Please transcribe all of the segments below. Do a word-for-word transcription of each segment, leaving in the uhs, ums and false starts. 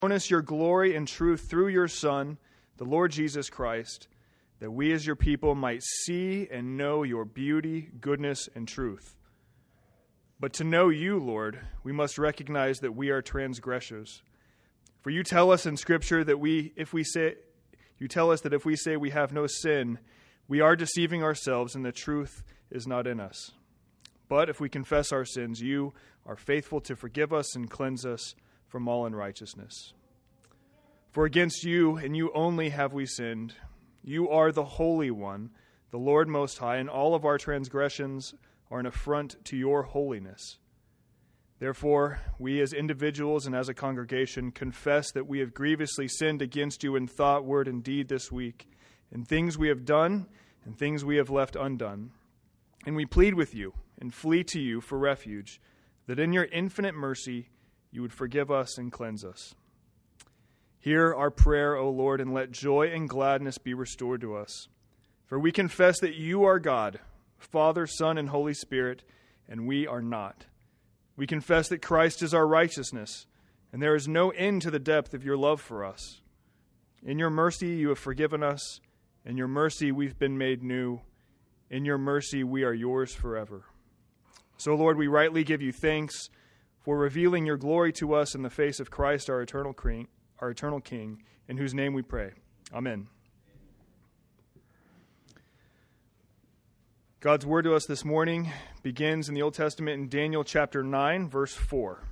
shown us your glory and truth through your Son, the Lord Jesus Christ, that we as your people might see and know your beauty, goodness, and truth. But to know you, Lord, we must recognize that we are transgressors. For you tell us in Scripture that we, if we say, you tell us that if we say we have no sin, we are deceiving ourselves and the truth is not in us. But if we confess our sins, you are faithful to forgive us and cleanse us from all unrighteousness. For against you and you only have we sinned. You are the Holy One, the Lord Most High, and all of our transgressions are an affront to your holiness. Therefore, we as individuals and as a congregation confess that we have grievously sinned against you in thought, word, and deed this week, in things we have done and things we have left undone. And we plead with you and flee to you for refuge, that in your infinite mercy you would forgive us and cleanse us. Hear our prayer, O Lord, and let joy and gladness be restored to us. For we confess that you are God, Father, Son, and Holy Spirit, and we are not. We confess that Christ is our righteousness, and there is no end to the depth of your love for us. In your mercy you have forgiven us. In your mercy we've been made new. In your mercy we are yours forever. So, Lord, we rightly give you thanks for revealing your glory to us in the face of Christ, our eternal King, our eternal King, in whose name we pray. Amen. God's word to us this morning begins in the Old Testament in Daniel chapter nine, verse four.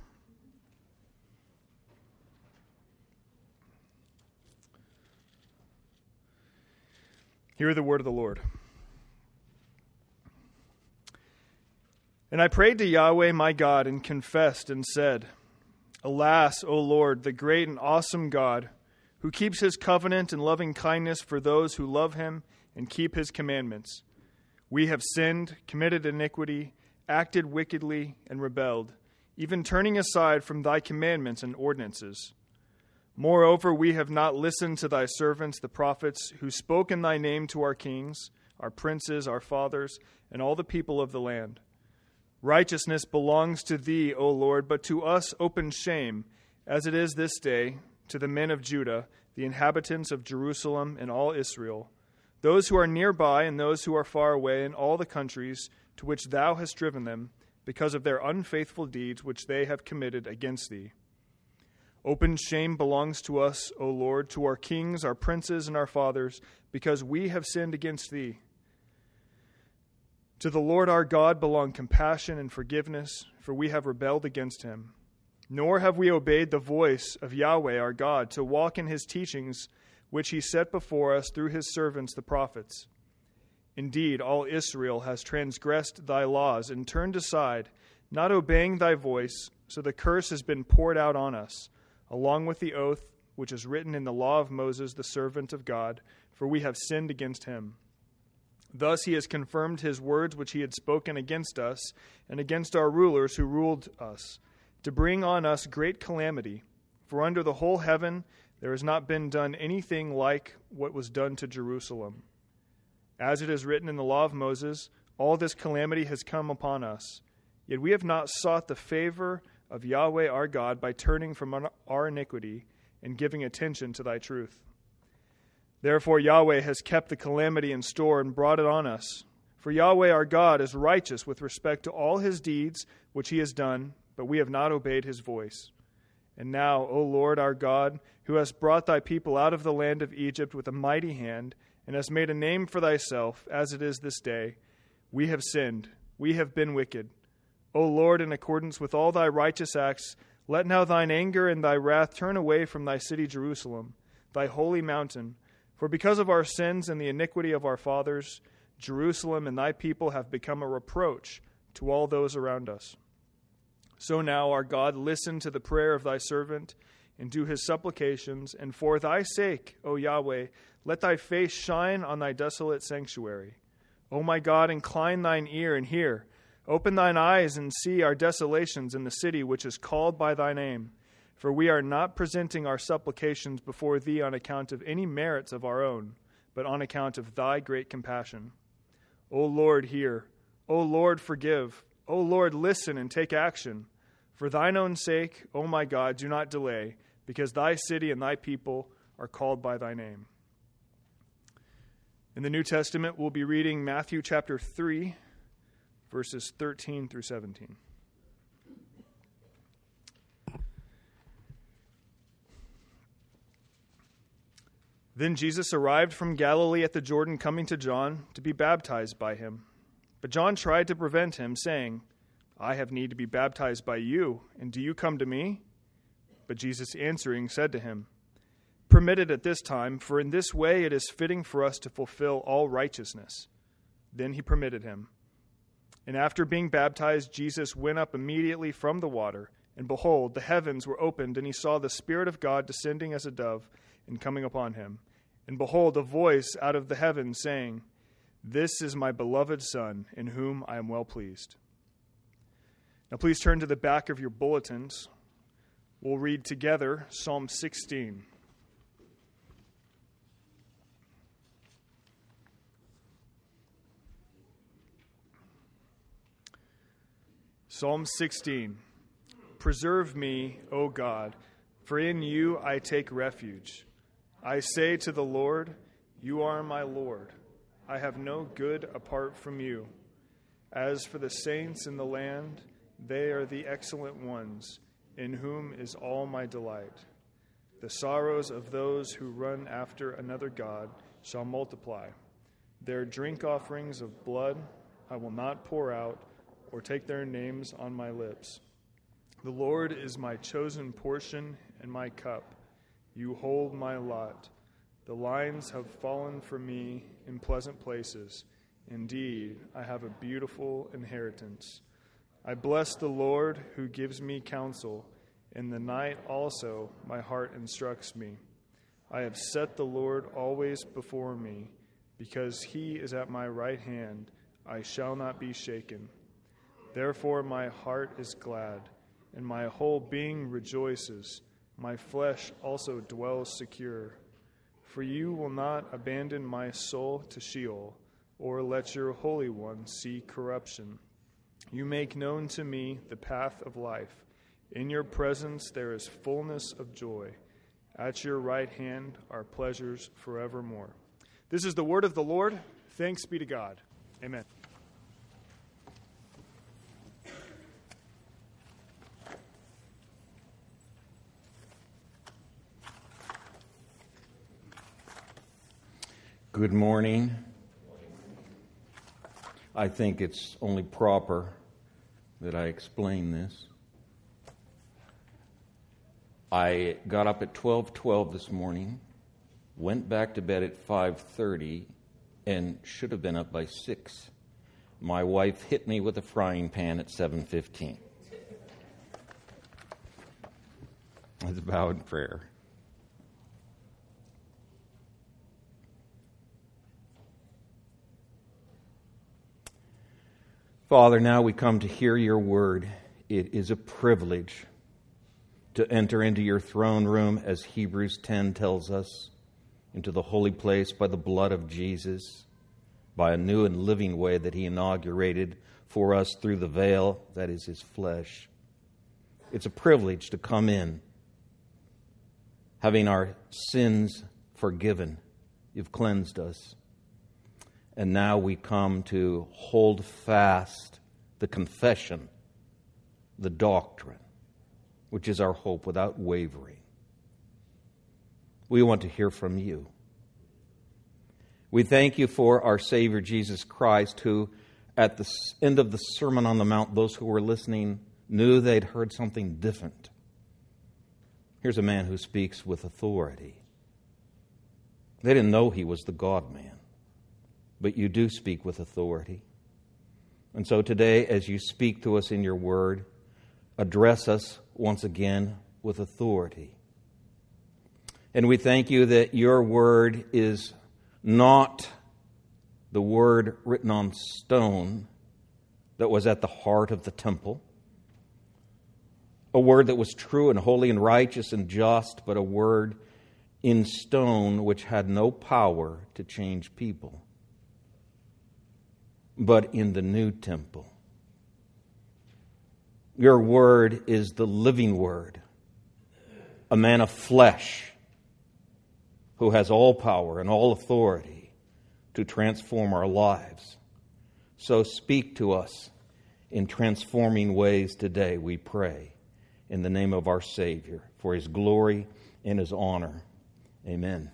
Hear the word of the Lord. And I prayed to Yahweh my God and confessed and said, Alas, O Lord, the great and awesome God, who keeps his covenant and loving kindness for those who love him and keep his commandments. We have sinned, committed iniquity, acted wickedly, and rebelled, even turning aside from thy commandments and ordinances. Moreover, we have not listened to thy servants, the prophets, who spoke in thy name to our kings, our princes, our fathers, and all the people of the land. Righteousness belongs to thee, O Lord, but to us open shame, as it is this day, to the men of Judah, the inhabitants of Jerusalem and all Israel, those who are nearby and those who are far away in all the countries to which thou hast driven them, because of their unfaithful deeds which they have committed against thee. Open shame belongs to us, O Lord, to our kings, our princes, and our fathers, because we have sinned against thee. To the Lord our God belong compassion and forgiveness, for we have rebelled against him. Nor have we obeyed the voice of Yahweh our God to walk in his teachings, which he set before us through his servants the prophets. Indeed, all Israel has transgressed thy laws and turned aside, not obeying thy voice, so the curse has been poured out on us, along with the oath which is written in the law of Moses, the servant of God, for we have sinned against him. Thus he has confirmed his words which he had spoken against us and against our rulers who ruled us, to bring on us great calamity. For under the whole heaven there has not been done anything like what was done to Jerusalem. As it is written in the law of Moses, all this calamity has come upon us. Yet we have not sought the favor of Yahweh our God by turning from our iniquity and giving attention to thy truth. Therefore Yahweh has kept the calamity in store and brought it on us. For Yahweh our God is righteous with respect to all his deeds which he has done, but we have not obeyed his voice. And now, O Lord our God, who hast brought thy people out of the land of Egypt with a mighty hand, and hast made a name for thyself, as it is this day, we have sinned, we have been wicked. O Lord, in accordance with all thy righteous acts, let now thine anger and thy wrath turn away from thy city Jerusalem, thy holy mountain. For because of our sins and the iniquity of our fathers, Jerusalem and thy people have become a reproach to all those around us. So now, our God, listen to the prayer of thy servant and do his supplications, and for thy sake, O Yahweh, let thy face shine on thy desolate sanctuary. O my God, incline thine ear and hear. Open thine eyes and see our desolations in the city which is called by thy name. For we are not presenting our supplications before thee on account of any merits of our own, but on account of thy great compassion. O Lord, hear. O Lord, forgive. O Lord, listen and take action. For thine own sake, O my God, do not delay, because thy city and thy people are called by thy name. In the New Testament, we'll be reading Matthew chapter three, verses thirteen through seventeen. Then Jesus arrived from Galilee at the Jordan, coming to John to be baptized by him. But John tried to prevent him, saying, I have need to be baptized by you, and do you come to me? But Jesus answering said to him, Permit it at this time, for in this way it is fitting for us to fulfill all righteousness. Then he permitted him. And after being baptized, Jesus went up immediately from the water, and behold, the heavens were opened, and he saw the Spirit of God descending as a dove and coming upon him. And behold, a voice out of the heavens saying, This is my beloved Son, in whom I am well pleased. Now please turn to the back of your bulletins. We'll read together Psalm sixteen. Psalm sixteen. Preserve me, O God, for in you I take refuge. I say to the Lord, You are my Lord. I have no good apart from you. As for the saints in the land, they are the excellent ones, in whom is all my delight. The sorrows of those who run after another God shall multiply. Their drink offerings of blood I will not pour out, or take their names on my lips. The Lord is my chosen portion and my cup. You hold my lot. The lines have fallen for me in pleasant places. Indeed, I have a beautiful inheritance. I bless the Lord who gives me counsel. In the night also my heart instructs me. I have set the Lord always before me. Because he is at my right hand, I shall not be shaken. Therefore my heart is glad, and my whole being rejoices. My flesh also dwells secure. For you will not abandon my soul to Sheol, or let your Holy One see corruption. You make known to me the path of life. In your presence there is fullness of joy. At your right hand are pleasures forevermore. This is the word of the Lord. Thanks be to God. Amen. Good morning. I think it's only proper that I explain this. I got up at twelve twelve this morning, went back to bed at five thirty, and should have been up by six. My wife hit me with a frying pan at seven fifteen. Let's bow in prayer. Father, now we come to hear your word. It is a privilege to enter into your throne room, as Hebrews ten tells us, into the holy place by the blood of Jesus, by a new and living way that he inaugurated for us through the veil that is his flesh. It's a privilege to come in, having our sins forgiven. You've cleansed us. And now we come to hold fast the confession, the doctrine, which is our hope without wavering. We want to hear from you. We thank you for our Savior Jesus Christ, who at the end of the Sermon on the Mount, those who were listening knew they'd heard something different. Here's a man who speaks with authority. They didn't know he was the God-man. But you do speak with authority. And so today, as you speak to us in your word, address us once again with authority. And we thank you that your word is not the word written on stone that was at the heart of the temple, a word that was true and holy and righteous and just, but a word in stone which had no power to change people. But in the new temple, your word is the living word. a man of flesh who has all power and all authority to transform our lives. So speak to us in transforming ways today, we pray, in the name of our Savior, for His glory and His honor. Amen.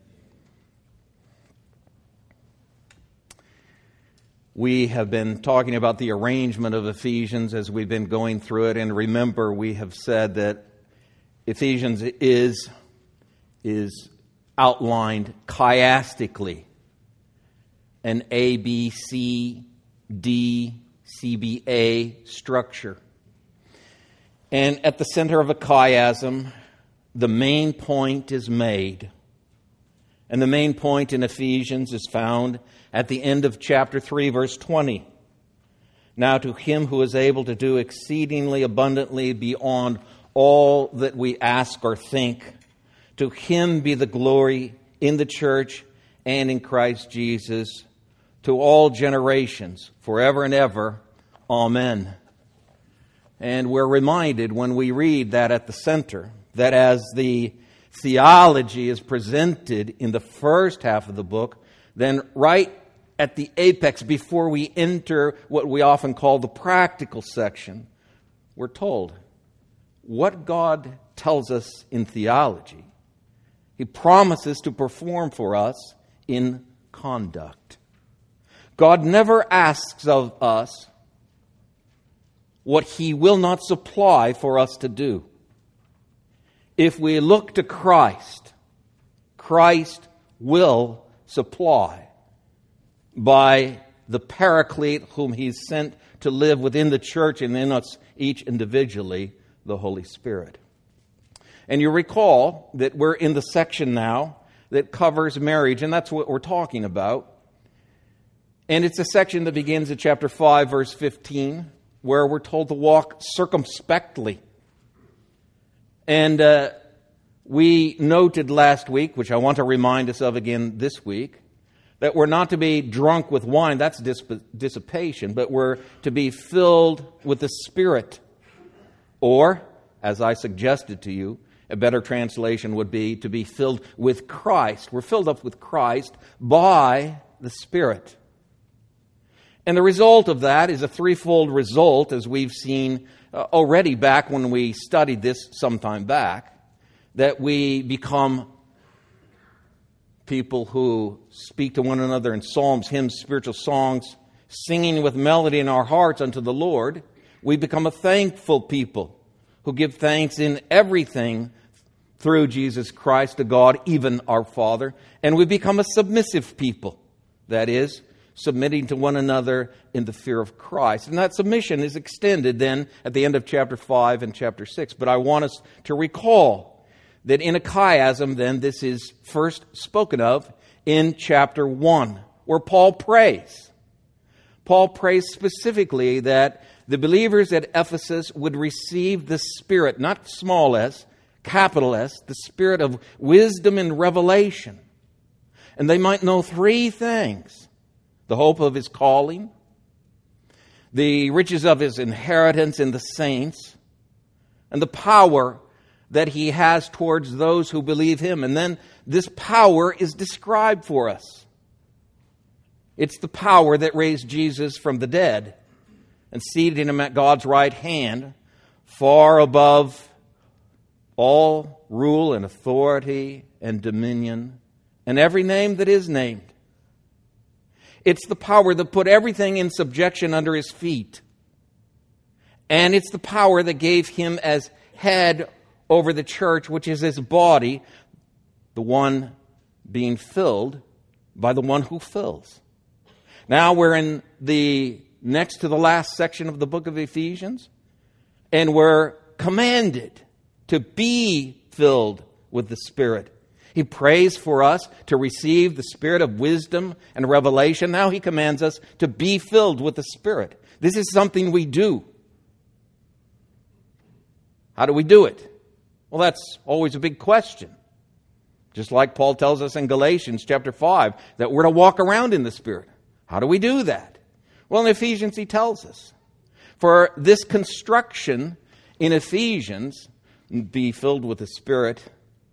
We have been talking about the arrangement of Ephesians as we've been going through it, and remember, we have said that Ephesians is, is outlined chiastically, an A, B, C, D, C, B, A structure. And at the center of a chiasm, the main point is made. And the main point in Ephesians is found at the end of chapter three, verse twenty. Now to Him who is able to do exceedingly abundantly beyond all that we ask or think, to Him be the glory in the church and in Christ Jesus, to all generations, forever and ever. Amen. And we're reminded when we read that at the center, that as the theology is presented in the first half of the book, then right at the apex, before we enter what we often call the practical section, we're told what God tells us in theology, He promises to perform for us in conduct. God never asks of us what He will not supply for us to do. If we look to Christ, Christ will supply by the Paraclete whom He's sent to live within the church and in us each individually, the Holy Spirit. And you recall that we're in the section now that covers marriage, and that's what we're talking about. And it's a section that begins at chapter five, verse fifteen, where we're told to walk circumspectly. And uh, we noted last week, which I want to remind us of again this week, that we're not to be drunk with wine, that's dissipation, but we're to be filled with the Spirit. Or, as I suggested to you, a better translation would be to be filled with Christ. We're filled up with Christ by the Spirit. And the result of that is a threefold result, as we've seen uh, already back when we studied this some time back, that we become people who speak to one another in psalms, hymns, spiritual songs, singing with melody in our hearts unto the Lord. We become a thankful people who give thanks in everything through Jesus Christ to God, even our Father. And we become a submissive people, that is, submitting to one another in the fear of Christ. And that submission is extended then at the end of chapter five and chapter six. But I want us to recall that in a chiasm, then, this is first spoken of in chapter one, where Paul prays. Paul prays specifically that the believers at Ephesus would receive the Spirit, not small s, capital S, the Spirit of wisdom and revelation. And they might know three things: the hope of His calling, the riches of His inheritance in the saints, and the power that He has towards those who believe Him. And then this power is described for us. It's the power that raised Jesus from the dead and seated Him at God's right hand, far above all rule and authority and dominion and every name that is named. It's the power that put everything in subjection under His feet. And it's the power that gave Him as head over the church, which is His body, the one being filled by the one who fills. Now we're in the next to the last section of the book of Ephesians, and we're commanded to be filled with the Spirit. He prays for us to receive the Spirit of wisdom and revelation. Now He commands us to be filled with the Spirit. This is something we do. How do we do it? Well, that's always a big question. Just like Paul tells us in Galatians chapter five, that we're to walk around in the Spirit. How do we do that? Well, in Ephesians he tells us. For this construction in Ephesians be filled with the Spirit,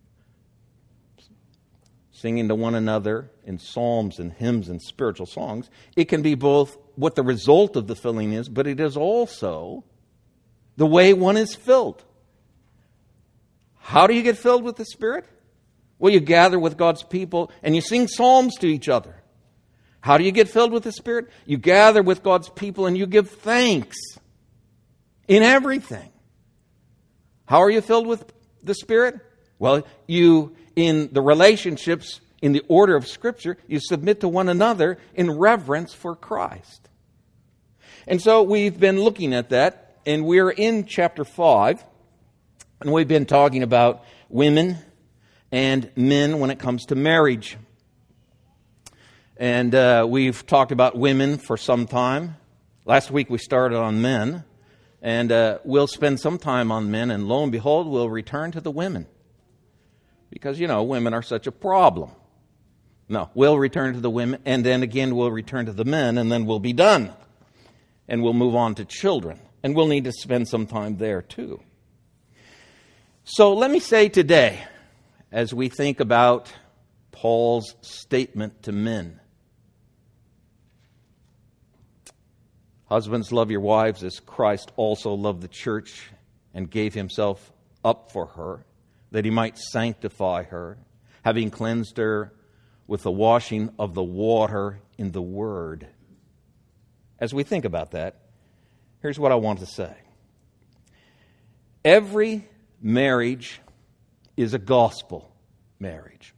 singing to one another in psalms and hymns and spiritual songs. It can be both what the result of the filling is, but it is also the way one is filled. How do you get filled with the Spirit? Well, you gather with God's people and you sing psalms to each other. How do you get filled with the Spirit? You gather with God's people and you give thanks in everything. How are you filled with the Spirit? Well, you, in the relationships, in the order of Scripture, you submit to one another in reverence for Christ. And so we've been looking at that, and we're in chapter five, and we've been talking about women and men when it comes to marriage. And uh, we've talked about women for some time. Last week we started on men, and uh, we'll spend some time on men, and lo and behold, we'll return to the women. Because, you know, women are such a problem. No, we'll return to the women, and then again we'll return to the men, and then we'll be done. And we'll move on to children. And we'll need to spend some time there too. So let me say today, as we think about Paul's statement to men, husbands, love your wives as Christ also loved the church and gave himself up for her, that he might sanctify her, having cleansed her with the washing of the water in the word. As we think about that, here's what I want to say. Every marriage is a gospel marriage.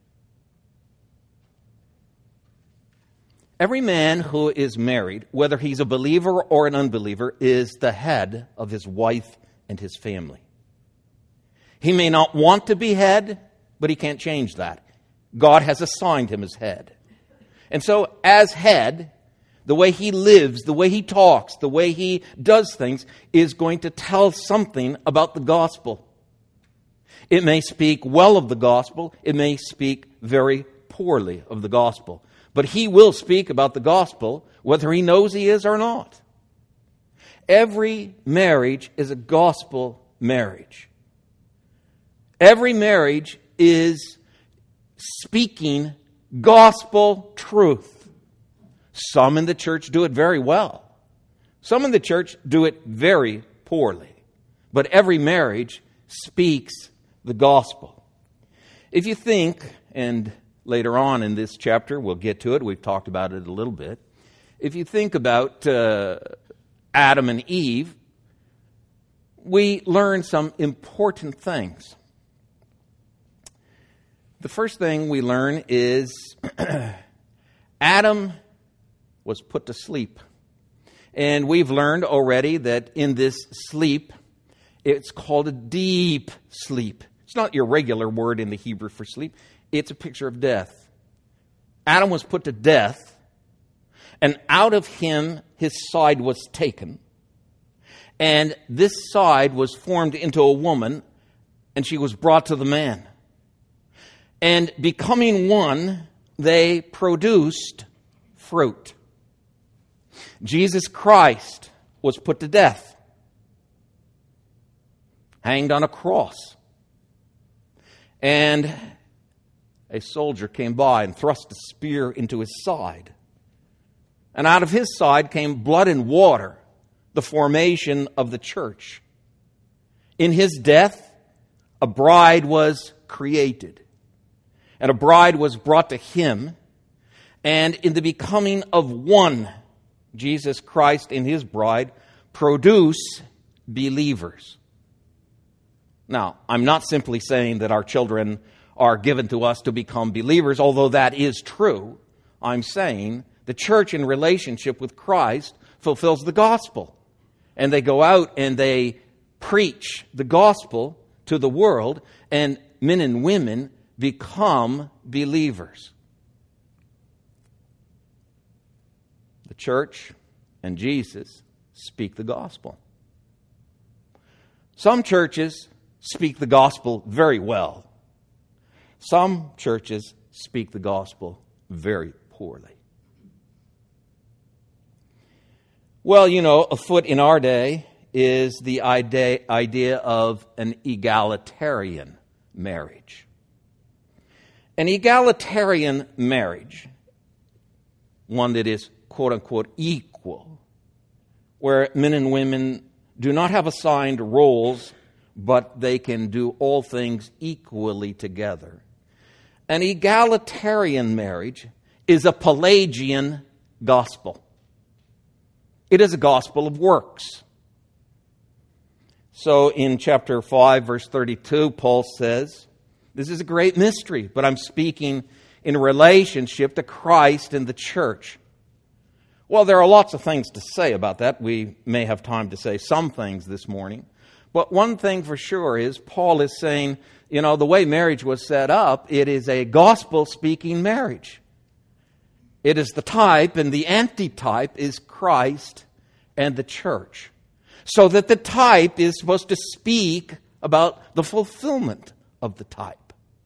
Every man who is married, whether he's a believer or an unbeliever, is the head of his wife and his family. He may not want to be head, but he can't change that. God has assigned him as head. And so, as head, the way he lives, the way he talks, the way he does things is going to tell something about the gospel. It may speak well of the gospel. It may speak very poorly of the gospel. But he will speak about the gospel whether he knows he is or not. Every marriage is a gospel marriage. Every marriage is speaking gospel truth. Some in the church do it very well. Some in the church do it very poorly. But every marriage speaks the gospel. If you think, and later on in this chapter, we'll get to it, we've talked about it a little bit. If you think about uh, Adam and Eve, we learn some important things. The first thing we learn is Adam was put to sleep. And we've learned already that in this sleep, it's called a deep sleep. It's not your regular word in the Hebrew for sleep. It's a picture of death. Adam was put to death, and out of him his side was taken. And this side was formed into a woman, and she was brought to the man. And becoming one, they produced fruit. Jesus Christ was put to death, hanged on a cross. And a soldier came by and thrust a spear into his side. And out of his side came blood and water, the formation of the church. In his death, a bride was created. And a bride was brought to him. And in the becoming of one, Jesus Christ and his bride produce believers. Now, I'm not simply saying that our children are given to us to become believers, although that is true. I'm saying the church in relationship with Christ fulfills the gospel. And they go out and they preach the gospel to the world, and men and women become believers. The church and Jesus speak the gospel. Some churches speak the gospel very well. Some churches speak the gospel very poorly. Well, you know, afoot in our day is the idea, idea of an egalitarian marriage. An egalitarian marriage, one that is quote-unquote equal, where men and women do not have assigned roles, but they can do all things equally together. An egalitarian marriage is a Pelagian gospel. It is a gospel of works. So in chapter five, verse thirty-two, Paul says, this is a great mystery, but I'm speaking in relationship to Christ and the church. Well, there are lots of things to say about that. We may have time to say some things this morning. But one thing for sure is Paul is saying, you know, the way marriage was set up, it is a gospel-speaking marriage. It is the type, and the antitype is Christ and the church. So that the type is supposed to speak about the fulfillment of the type.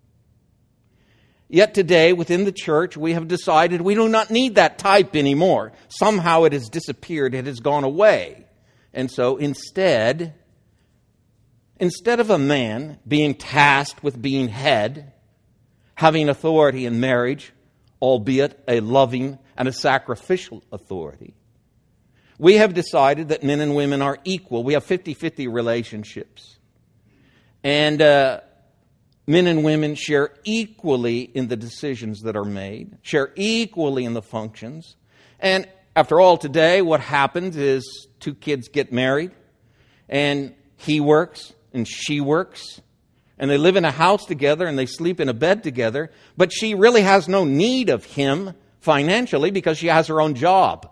Yet today, within the church, we have decided we do not need that type anymore. Somehow it has disappeared, it has gone away. And so instead, instead of a man being tasked with being head, having authority in marriage, albeit a loving and a sacrificial authority, we have decided that men and women are equal. We have fifty-fifty relationships. And uh, men and women share equally in the decisions that are made, share equally in the functions. And after all, today, what happens is two kids get married, and he works and she works, and they live in a house together and they sleep in a bed together, but she really has no need of him financially because she has her own job.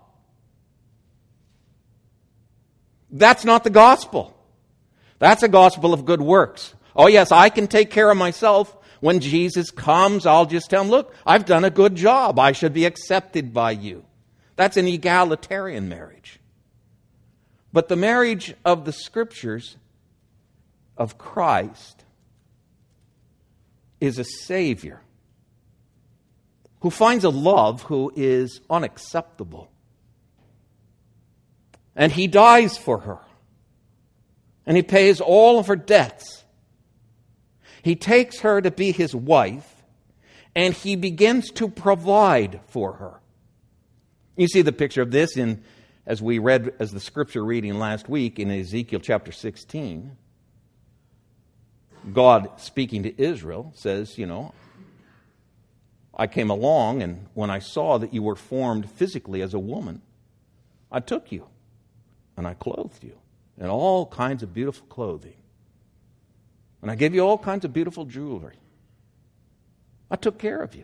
That's not the gospel. That's a gospel of good works. Oh yes, I can take care of myself. When Jesus comes, I'll just tell him, look, I've done a good job. I should be accepted by you. That's an egalitarian marriage. But the marriage of the Scriptures of Christ is a Savior who finds a love who is unacceptable. And he dies for her. And he pays all of her debts. He takes her to be his wife, and he begins to provide for her. You see the picture of this in, as we read as the scripture reading last week in Ezekiel chapter sixteen. God, speaking to Israel, says, you know, I came along, and when I saw that you were formed physically as a woman, I took you, and I clothed you in all kinds of beautiful clothing. And I gave you all kinds of beautiful jewelry. I took care of you.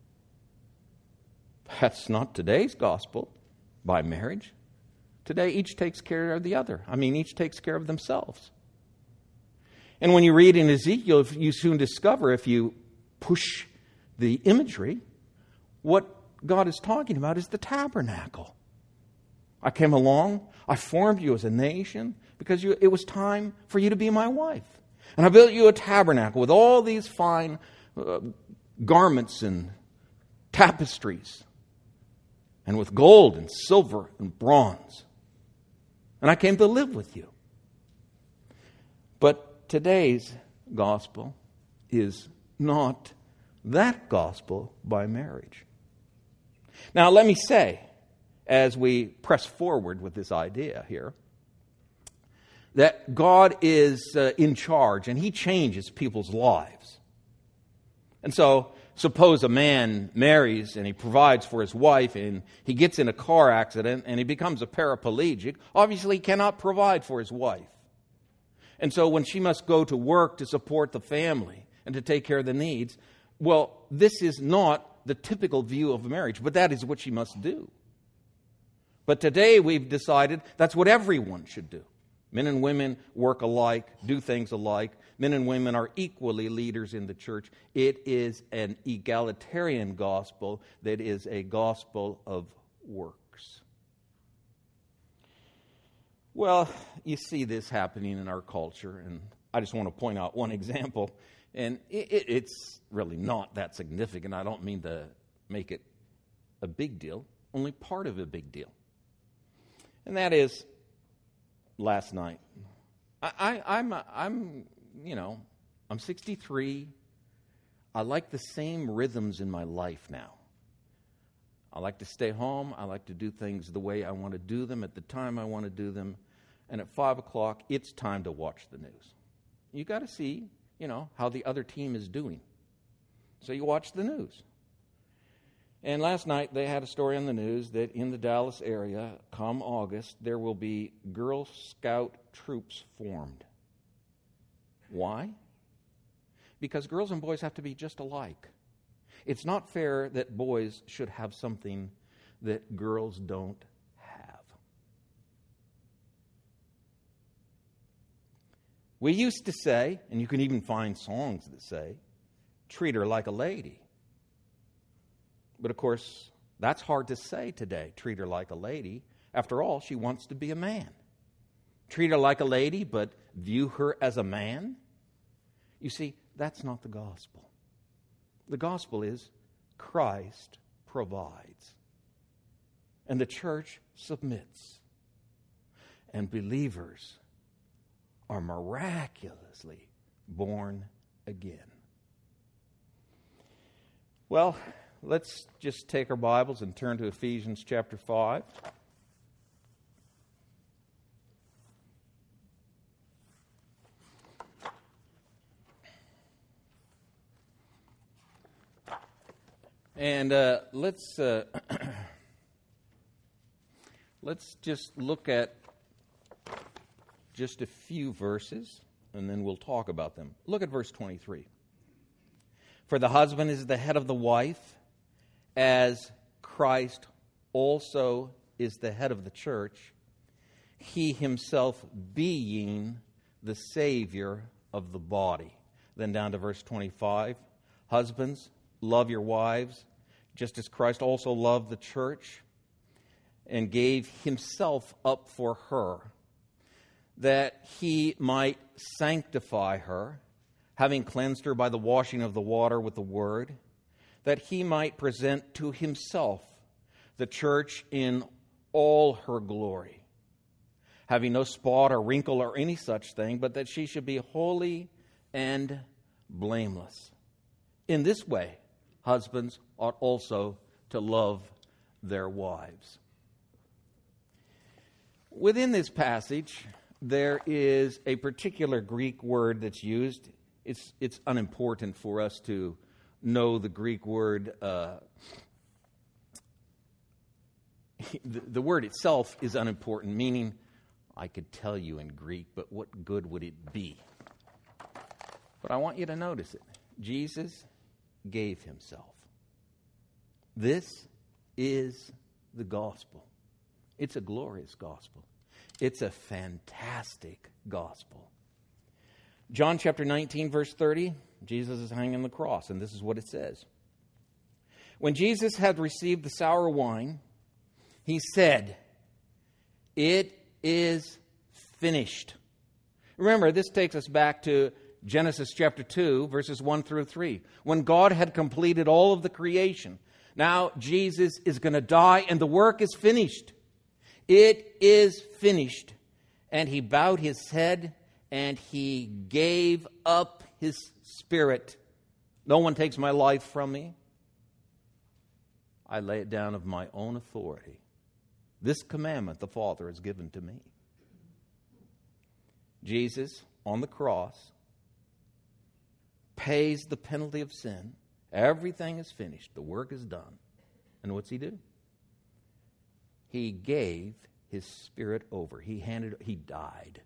That's not today's gospel by marriage. Today, each takes care of the other. I mean, each takes care of themselves. And when you read in Ezekiel, you soon discover, if you push the imagery, what God is talking about is the tabernacle. I came along, I formed you as a nation because you, it was time for you to be my wife. And I built you a tabernacle with all these fine uh, garments and tapestries, and with gold and silver and bronze. And I came to live with you. But today's gospel is not that gospel by marriage. Now, let me say, as we press forward with this idea here, that God is uh, in charge and he changes people's lives. And so, suppose a man marries and he provides for his wife and he gets in a car accident and he becomes a paraplegic. Obviously, he cannot provide for his wife. And so when she must go to work to support the family and to take care of the needs, well, this is not the typical view of marriage, but that is what she must do. But today we've decided that's what everyone should do. Men and women work alike, do things alike. Men and women are equally leaders in the church. It is an egalitarian gospel that is a gospel of works. Well, you see this happening in our culture, and I just want to point out one example. And it, it, it's really not that significant. I don't mean to make it a big deal, only part of a big deal. And that is, last night. I, I, I'm, I'm, you know, I'm sixty-three. I like the same rhythms in my life now. I like to stay home. I like to do things the way I want to do them at the time I want to do them. And at five o'clock, it's time to watch the news. You got to see, you know, how the other team is doing. So you watch the news. And last night they had a story on the news that in the Dallas area, come August, there will be Girl Scout troops formed. Why? Because girls and boys have to be just alike. It's not fair that boys should have something that girls don't have. We used to say, and you can even find songs that say, treat her like a lady. But of course, that's hard to say today, treat her like a lady. After all, she wants to be a man. Treat her like a lady, but view her as a man? You see, that's not the gospel. The gospel is Christ provides. And the church submits. And believers are miraculously born again. Well, let's just take our Bibles and turn to Ephesians chapter five. And uh, let's uh, let's just look at just a few verses, and then we'll talk about them. Look at verse twenty-three. For the husband is the head of the wife, as Christ also is the head of the church, he himself being the Savior of the body. Then down to verse twenty-five. Husbands, love your wives, just as Christ also loved the church and gave himself up for her, that he might sanctify her, having cleansed her by the washing of the water with the word, that he might present to himself the church in all her glory, having no spot or wrinkle or any such thing, but that she should be holy and blameless. In this way, husbands ought also to love their wives. Within this passage, there is a particular Greek word that's used. It's, it's unimportant for us to know the Greek word. Uh, the, the word itself is unimportant, meaning I could tell you in Greek, but what good would it be? But I want you to notice it. Jesus gave himself. This is the gospel. It's a glorious gospel. It's a fantastic gospel. John chapter nineteen, verse thirty, Jesus is hanging on the cross, and this is what it says. When Jesus had received the sour wine, he said, "It is finished." Remember, this takes us back to Genesis chapter two, verses one through three. When God had completed all of the creation, now Jesus is going to die and the work is finished. It is finished. And he bowed his head and he gave up his spirit. No one takes my life from me. I lay it down of my own authority. This commandment the Father has given to me. Jesus on the cross pays the penalty of sin. Everything is finished. The work is done. And what's he do? He gave his spirit over. He handed, he died.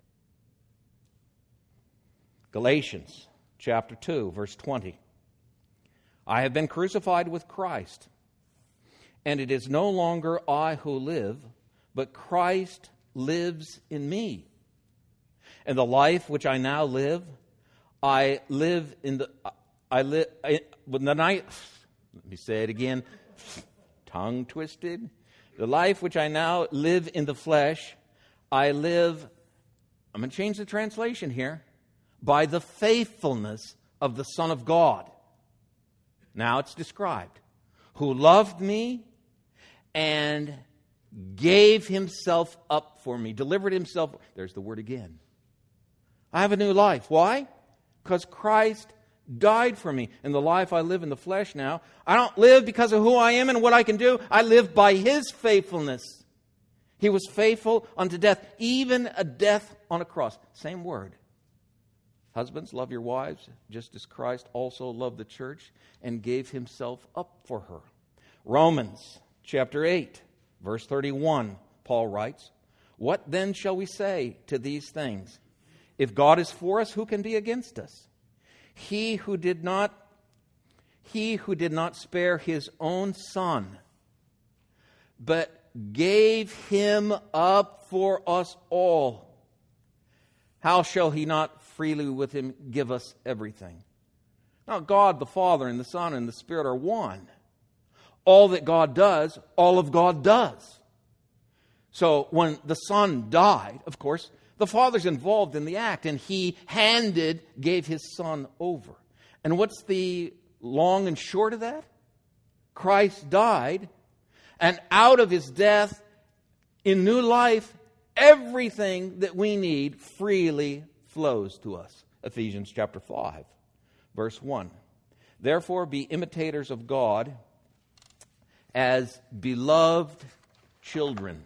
Galatians chapter two, verse twenty. I have been crucified with Christ, and it is no longer I who live, but Christ lives in me. And the life which I now live, I live in the, I live, when the night, let me say it again, tongue twisted. The life which I now live in the flesh, I live, I'm going to change the translation here, by the faithfulness of the Son of God. Now it's described, who loved me and gave himself up for me, delivered himself. There's the word again. I have a new life. Why? Because Christ died for me. And the life I live in the flesh now, I don't live because of who I am and what I can do. I live by his faithfulness. He was faithful unto death, even a death on a cross. Same word. Husbands, love your wives, just as Christ also loved the church and gave himself up for her. Romans chapter eight, verse thirty-one, Paul writes, "What then shall we say to these things? If God is for us, who can be against us? He who did not, he who did not spare his own son, but gave him up for us all, how shall he not freely with him give us everything?" Now, God the Father and the Son and the Spirit are one. All that God does, all of God does. So when the Son died, of course, the Father's involved in the act, and he handed, gave his Son over. And what's the long and short of that? Christ died, and out of his death, in new life, everything that we need freely flows to us. Ephesians chapter five, verse one. "Therefore be imitators of God as beloved children,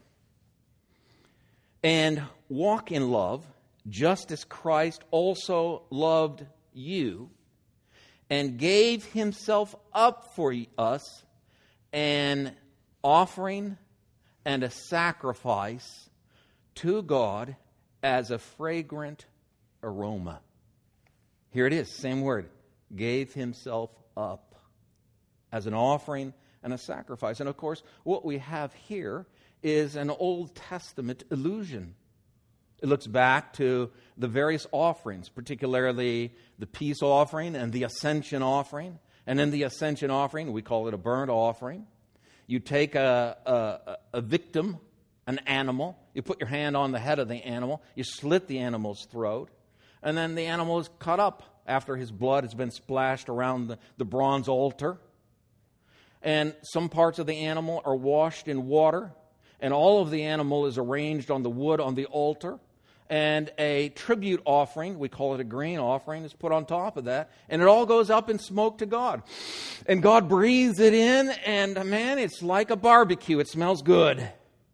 and walk in love, just as Christ also loved you, and gave himself up for us, an offering and a sacrifice to God as a fragrant aroma." Here it is, same word. Gave himself up as an offering and a sacrifice. And of course, what we have here is an Old Testament allusion. It looks back to the various offerings, particularly the peace offering and the ascension offering. And in the ascension offering, we call it a burnt offering. You take a, a, a victim, an animal, you put your hand on the head of the animal, you slit the animal's throat, and then the animal is cut up after his blood has been splashed around the, the bronze altar. And some parts of the animal are washed in water, and all of the animal is arranged on the wood on the altar. And a tribute offering, we call it a grain offering, is put on top of that. And it all goes up in smoke to God. And God breathes it in, and man, it's like a barbecue. It smells good.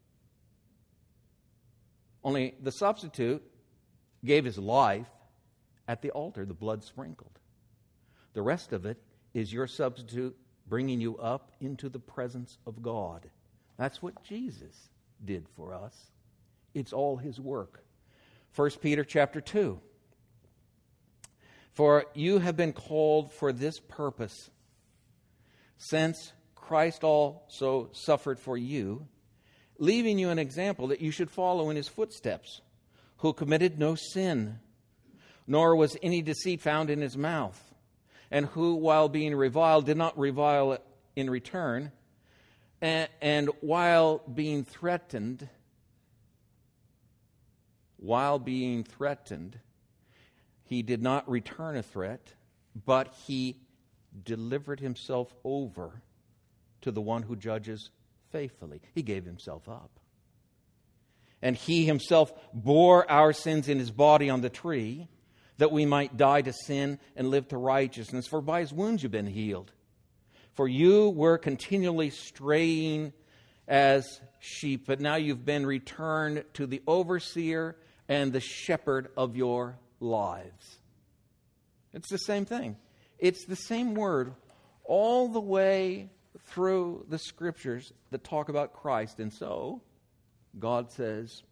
Only the substitute gave his life at the altar, the blood sprinkled. The rest of it is your substitute bringing you up into the presence of God. That's what Jesus did for us. It's all his work. First Peter chapter two. "For you have been called for this purpose, since Christ also suffered for you, leaving you an example that you should follow in his footsteps, who committed no sin, nor was any deceit found in his mouth, and who, while being reviled, did not revile in return, and, and while being threatened, while being threatened, he did not return a threat, but he delivered himself over to the one who judges faithfully." He gave himself up. "And he himself bore our sins in his body on the tree, that we might die to sin and live to righteousness. For by his wounds you've been healed. For you were continually straying as sheep, but now you've been returned to the overseer and the shepherd of your lives." It's the same thing. It's the same word all the way through the scriptures that talk about Christ. And so, God says,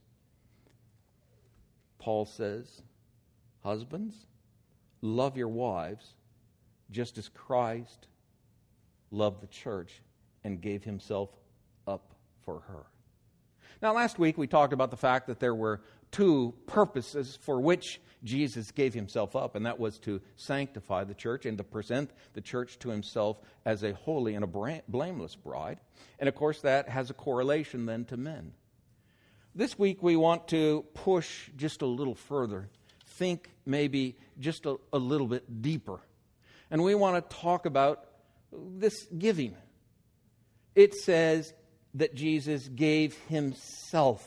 Paul says, husbands, love your wives just as Christ loved the church and gave himself up for her. Now, last week we talked about the fact that there were two purposes for which Jesus gave himself up, and that was to sanctify the church and to present the church to himself as a holy and a blameless bride. And of course, that has a correlation then to men. This week we want to push just a little further, think maybe just a, a little bit deeper. And we want to talk about this giving. It says, that Jesus gave himself.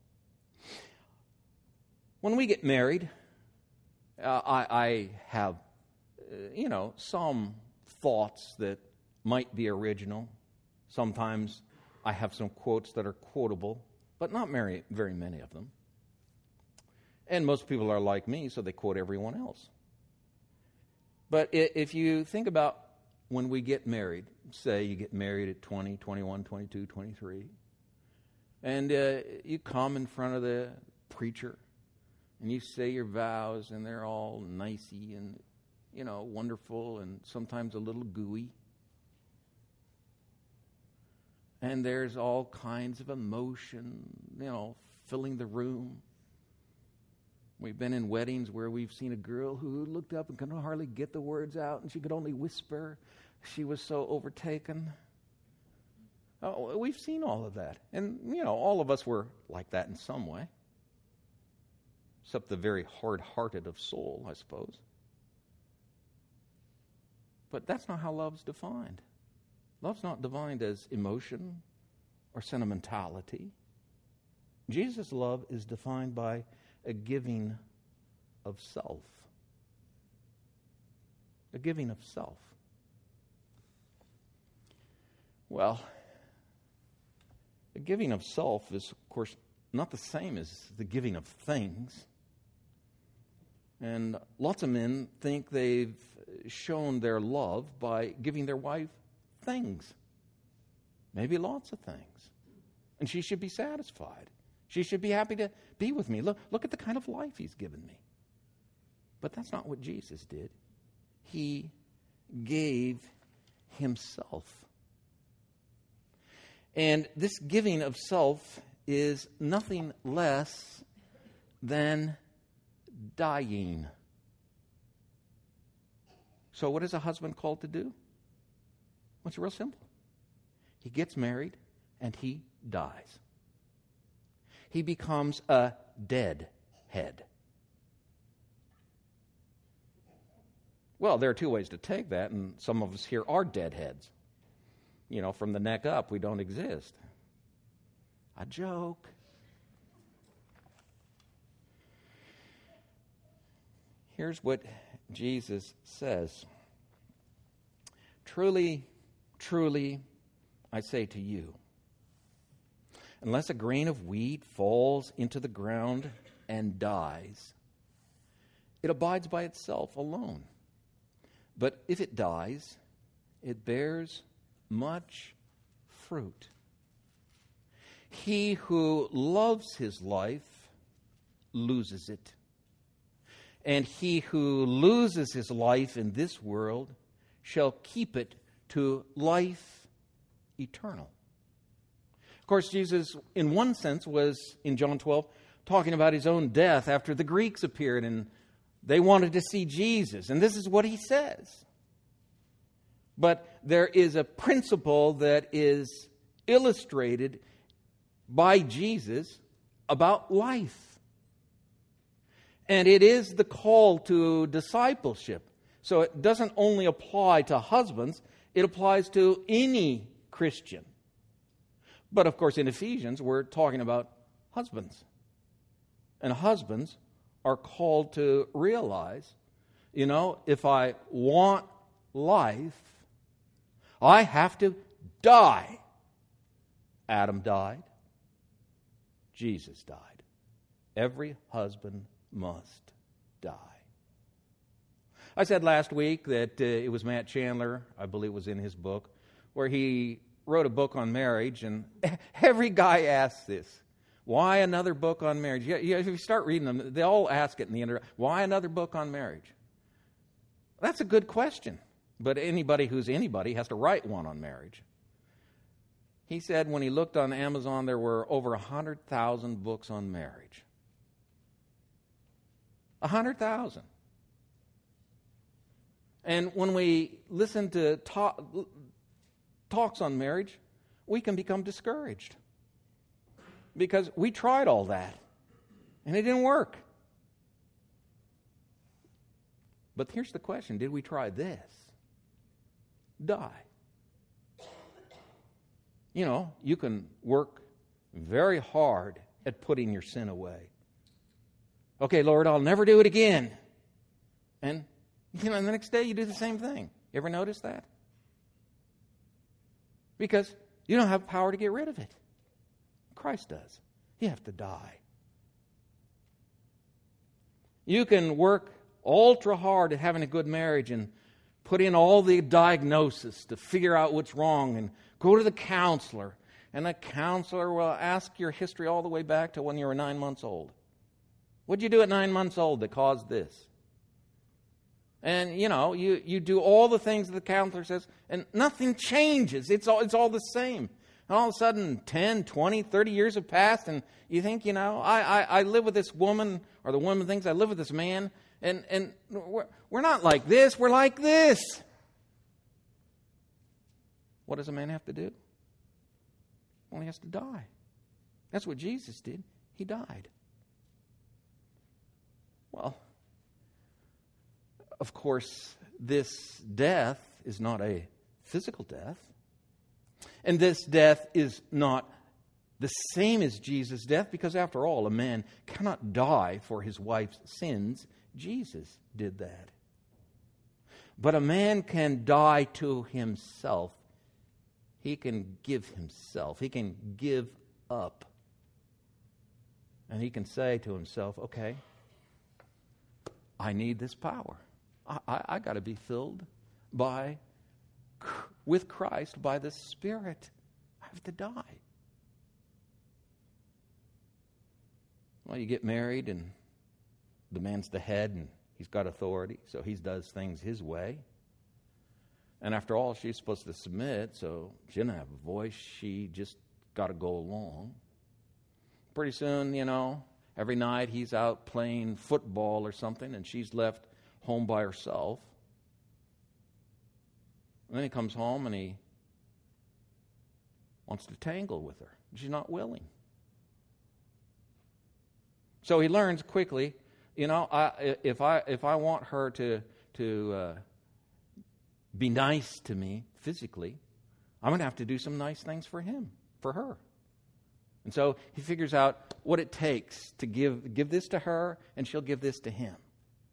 When we get married, uh, I, I have, uh, you know, some thoughts that might be original. Sometimes I have some quotes that are quotable, but not very, very many of them. And most people are like me, so they quote everyone else. But if you think about when we get married, say you get married at twenty, twenty-one, twenty-two, twenty-three, and uh, you come in front of the preacher, and you say your vows, and they're all nicey and, you know, wonderful, and sometimes a little gooey. And there's all kinds of emotion, you know, filling the room. We've been in weddings where we've seen a girl who looked up and could hardly get the words out, and she could only whisper. She was so overtaken. Oh, we've seen all of that. And, you know, all of us were like that in some way. Except the very hard-hearted of soul, I suppose. But that's not how love's defined. Love's not defined as emotion or sentimentality. Jesus' love is defined by a giving of self. A giving of self. Well, the giving of self is, of course, not the same as the giving of things. And lots of men think they've shown their love by giving their wife things. Maybe lots of things. And she should be satisfied. She should be happy to be with me. Look, look at the kind of life he's given me. But that's not what Jesus did. He gave himself. And this giving of self is nothing less than dying. So what is a husband called to do? Well, it's real simple. He gets married and he dies. He becomes a dead head. Well, there are two ways to take that, and some of us here are dead heads. You know, from the neck up, we don't exist. A joke. Here's what Jesus says. Truly, truly, I say to you, unless a grain of wheat falls into the ground and dies, it abides by itself alone. But if it dies, it bears much fruit. He who loves his life loses it. And he who loses his life in this world shall keep it to life eternal. Of course, Jesus, in one sense, was, in John twelve, talking about his own death after the Greeks appeared and they wanted to see Jesus. And this is what he says. But there is a principle that is illustrated by Jesus about life. And it is the call to discipleship. So it doesn't only apply to husbands, it applies to any Christian. But of course, in Ephesians, we're talking about husbands. And husbands are called to realize, you know, if I want life, I have to die. Adam died. Jesus died. Every husband must die. I said last week that uh, it was Matt Chandler, I believe it was in his book, where he wrote a book on marriage, and every guy asks this. Why another book on marriage? Yeah, yeah, if you start reading them, they all ask it in the end. Why another book on marriage? That's a good question. But anybody who's anybody has to write one on marriage. He said when he looked on Amazon, there were over one hundred thousand books on marriage. one hundred thousand. And when we listen to talk, talks on marriage, we can become discouraged. Because we tried all that, and it didn't work. But here's the question, did we try this? Die. You know, you can work very hard at putting your sin away. Okay, Lord, I'll never do it again. And, you know, the next day you do the same thing. You ever notice that? Because you don't have power to get rid of it. Christ does. You have to die. You can work ultra hard at having a good marriage and put in all the diagnosis to figure out what's wrong and go to the counselor. And the counselor will ask your history all the way back to when you were nine months old. What'd you do at nine months old that caused this? And, you know, you, you do all the things that the counselor says, and nothing changes. It's all, it's all the same. And all of a sudden, ten, twenty, thirty years have passed, and you think, you know, I, I, I live with this woman, or the woman thinks I live with this man, and, and we're, we're not like this, we're like this. What does a man have to do? Well, he has to die. That's what Jesus did. He died. Well, of course, this death is not a physical death. And this death is not the same as Jesus' death, because after all, a man cannot die for his wife's sins. Jesus did that. But a man can die to himself. He can give himself. He can give up. And he can say to himself, okay, I need this power. I, I, I got to be filled by, with Christ by the Spirit. I have to die. Well, you get married and the man's the head and he's got authority, so he does things his way. And after all, she's supposed to submit, so she doesn't have a voice. She just got to go along. Pretty soon, you know, every night he's out playing football or something, and she's left home by herself. And then he comes home and he wants to tangle with her. She's not willing. So he learns quickly, you know, I, if I if I want her to to uh, be nice to me physically, I'm going to have to do some nice things for him, for her. And so he figures out what it takes to give give this to her, and she'll give this to him.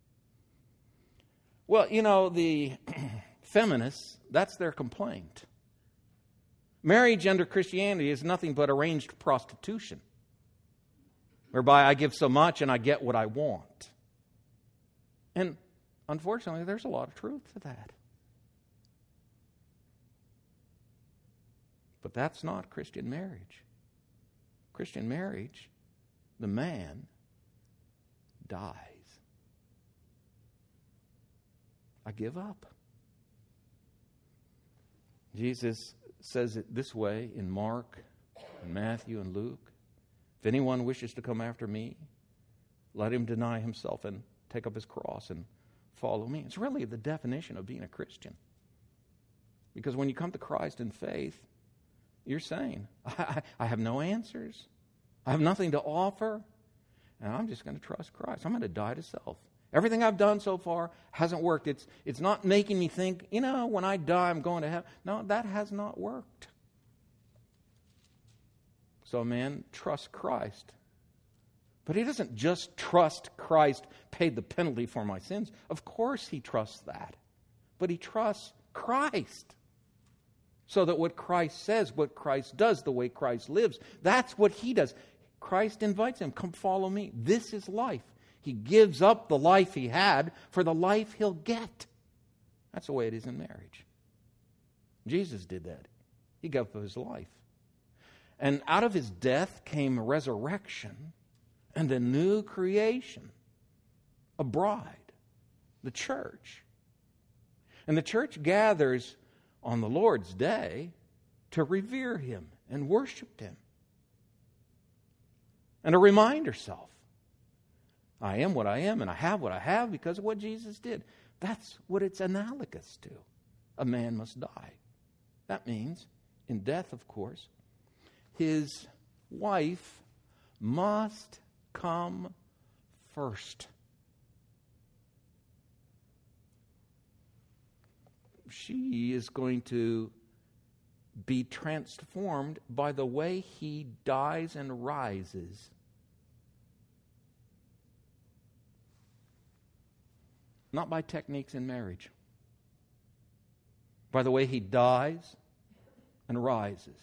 Well, you know, the feminists, that's their complaint. Marriage under Christianity is nothing but arranged prostitution, whereby I give so much and I get what I want. And unfortunately, there's a lot of truth to that. But that's not Christian marriage. Christian marriage, the man dies. I give up. Jesus says it this way in Mark, and Matthew, and Luke. If anyone wishes to come after me, let him deny himself and take up his cross and follow me. It's really the definition of being a Christian. Because when you come to Christ in faith, you're saying, I, I have no answers. I have nothing to offer. And I'm just going to trust Christ. I'm going to die to self. Everything I've done so far hasn't worked. It's, it's not making me think, you know, when I die, I'm going to heaven. No, that has not worked. So a man trusts Christ. But he doesn't just trust Christ paid the penalty for my sins. Of course he trusts that. But he trusts Christ. So that what Christ says, what Christ does, the way Christ lives, that's what he does. Christ invites him, come follow me. This is life. He gives up the life he had for the life he'll get. That's the way it is in marriage. Jesus did that. He gave up his life. And out of his death came resurrection and a new creation, a bride, the church. And the church gathers on the Lord's day to revere him and worship him and to remind herself, I am what I am and I have what I have because of what Jesus did. That's what it's analogous to. A man must die. That means, in death, of course, his wife must come first. She is going to be transformed by the way he dies and rises. Not by techniques in marriage. By the way he dies and rises.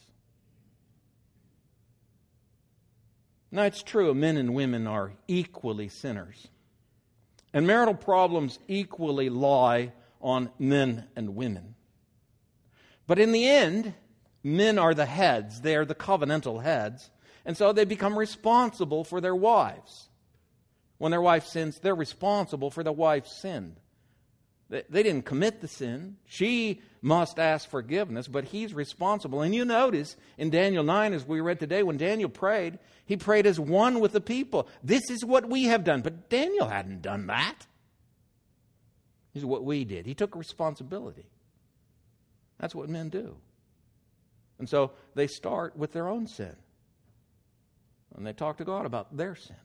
Now, it's true, men and women are equally sinners. And marital problems equally lie on men and women. But in the end, men are the heads. They are the covenantal heads. And so they become responsible for their wives. When their wife sins, they're responsible for the wife's sin. They didn't commit the sin. She must ask forgiveness, but he's responsible. And you notice in Daniel nine, as we read today, when Daniel prayed, he prayed as one with the people. This is what we have done. But Daniel hadn't done that. This is what we did. He took responsibility. That's what men do. And so they start with their own sin. And they talk to God about their sin.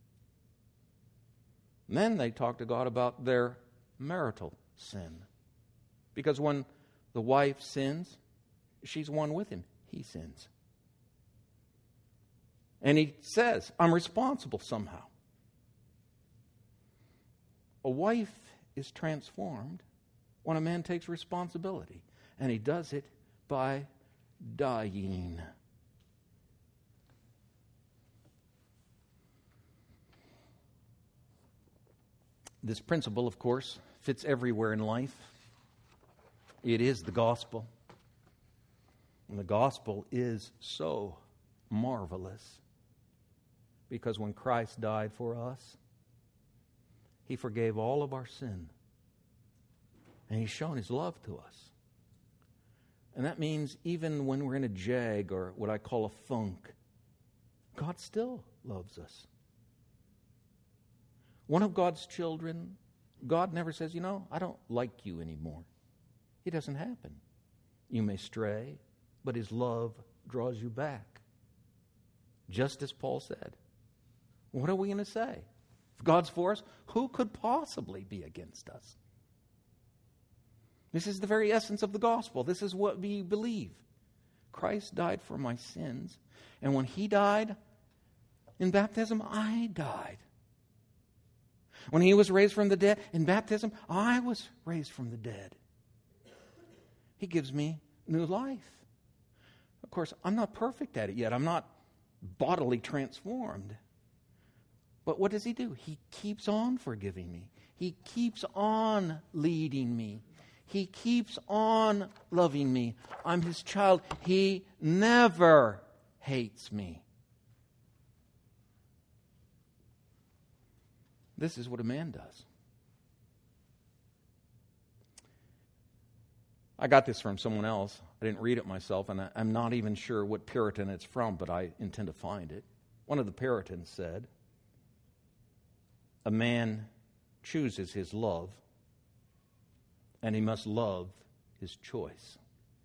And then they talk to God about their marital sin. Because when the wife sins, she's one with him. He sins. And he says, I'm responsible somehow. A wife is transformed when a man takes responsibility. And he does it by dying. This principle, of course, fits everywhere in life. It is the gospel. And the gospel is so marvelous. Because when Christ died for us, he forgave all of our sin. And he's shown his love to us. And that means even when we're in a jag or what I call a funk, God still loves us. One of God's children, God never says, you know, I don't like you anymore. It doesn't happen. You may stray, but his love draws you back. Just as Paul said. What are we going to say? If God's for us, who could possibly be against us? This is the very essence of the gospel. This is what we believe. Christ died for my sins. And when he died, in baptism, I died. When he was raised from the dead, in baptism, I was raised from the dead. He gives me new life. Of course, I'm not perfect at it yet. I'm not bodily transformed. But what does he do? He keeps on forgiving me. He keeps on leading me. He keeps on loving me. I'm his child. He never hates me. This is what a man does. I got this from someone else. I didn't read it myself, and I, I'm not even sure what Puritan it's from, but I intend to find it. One of the Puritans said, a man chooses his love, and he must love his choice.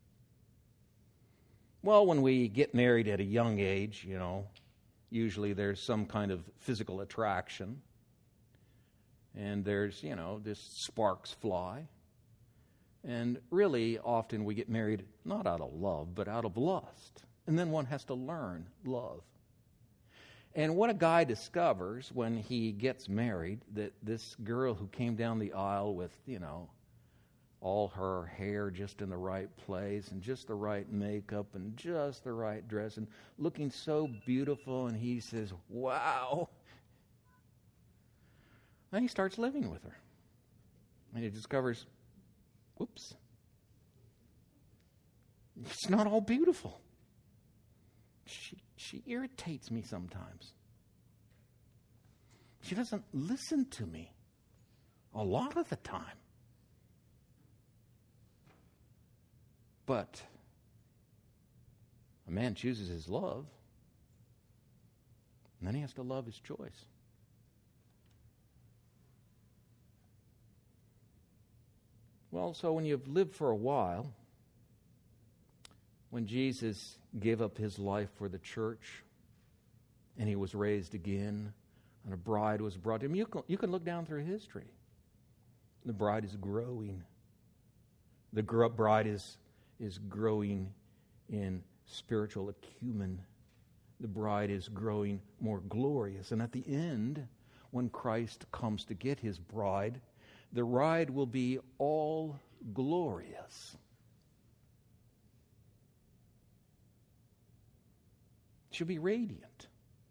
Well, when we get married at a young age, you know, usually there's some kind of physical attraction. And there's, you know, this sparks fly. And really, often we get married not out of love, but out of lust. And then one has to learn love. And what a guy discovers when he gets married, that this girl who came down the aisle with, you know, all her hair just in the right place and just the right makeup and just the right dress and looking so beautiful, and he says, wow. And he starts living with her. And he discovers, whoops, it's not all beautiful. She, she irritates me sometimes. She doesn't listen to me a lot of the time. But a man chooses his love, and then he has to love his choice. Well, so when you've lived for a while, when Jesus gave up his life for the church, and he was raised again, and a bride was brought to him, you can, you can look down through history. The bride is growing. The gr- bride is, is growing in spiritual acumen. The bride is growing more glorious. And at the end, when Christ comes to get his bride, the bride will be all glorious. She'll be radiant.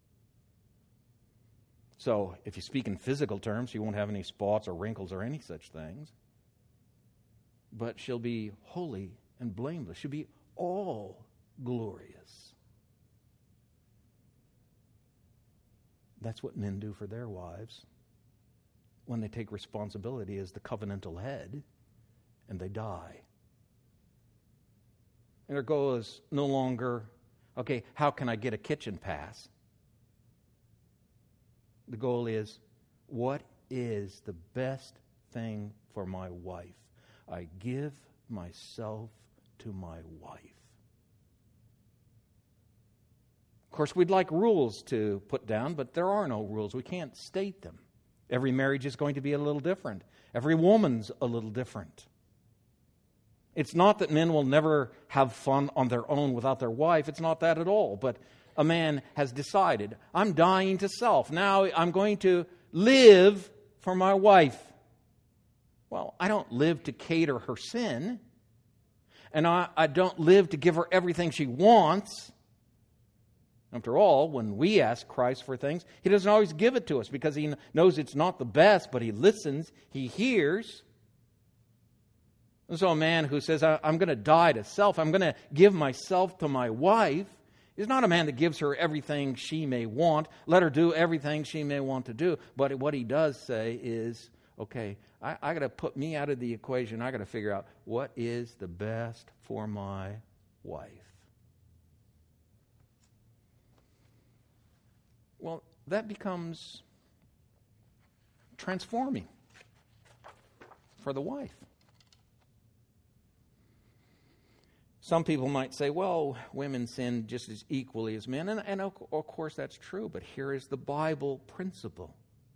So, if you speak in physical terms, she won't have any spots or wrinkles or any such things. But she'll be holy and blameless. She'll be all glorious. That's what men do for their wives when they take responsibility as the covenantal head and they die. And their goal is no longer, okay, how can I get a kitchen pass? The goal is, what is the best thing for my wife? I give myself to my wife. Of course, we'd like rules to put down, but there are no rules. We can't state them. Every marriage is going to be a little different. Every woman's a little different. It's not that men will never have fun on their own without their wife. It's not that at all. But a man has decided, I'm dying to self. Now I'm going to live for my wife. Well, I don't live to cater her sin. And I, I don't live to give her everything she wants. After all, when we ask Christ for things, He doesn't always give it to us because He knows it's not the best, but He listens, He hears. And so a man who says, I'm going to die to self, I'm going to give myself to my wife, is not a man that gives her everything she may want, let her do everything she may want to do. But what he does say is, okay, I, I got to put me out of the equation. I got to figure out what is the best for my wife. Well, that becomes transforming for the wife. Some people might say, well, women sin just as equally as men. And, and of, of course that's true, but here is the Bible principle.